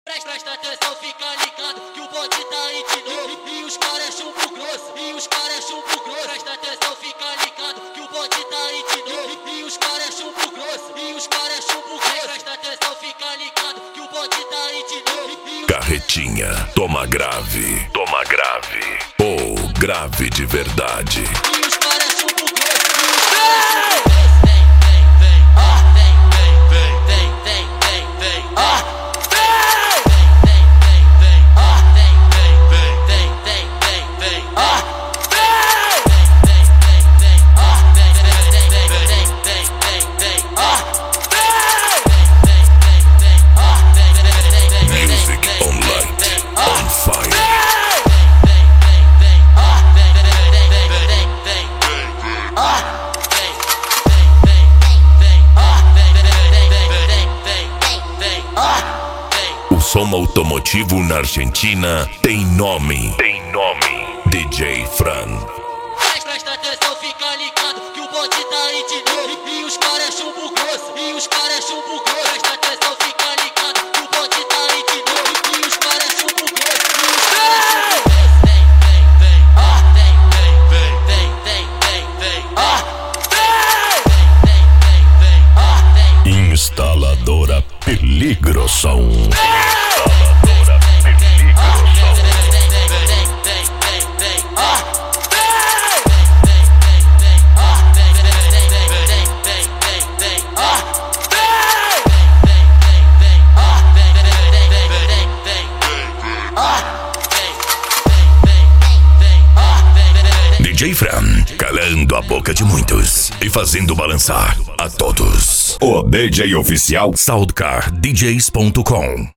Presta atenção, fica ligado que o bonde tá aí de novo. E os caras é chumbo grosso, e os caras é chumbo grosso. Presta atenção, fica ligado que o bonde tá aí de novo. E os caras é chumbo grosso, e os caras é chumbo grosso. Presta atenção, fica ligado que o bonde tá aí de novo. Carretinha, toma grave, toma grave. Ou grave de verdade. E os caras é chumbo grosso, e os caras é chumbo grosso. O som automotivo na Argentina tem nome. DJ Fran. Presta atenção, fica ligado que o bonde tá aí de novo. E os caras é chumbo grosso, e os caras é chumbo grosso. Presta atenção, fica ligado que o bonde tá aí de novo. E os caras é chumbo grosso, e os caras é chumbo grosso. Instaladora Peligrosom. DJ Fran, calando a boca de muitos e fazendo balançar a todos. O DJ oficial SoundcarDJs.com.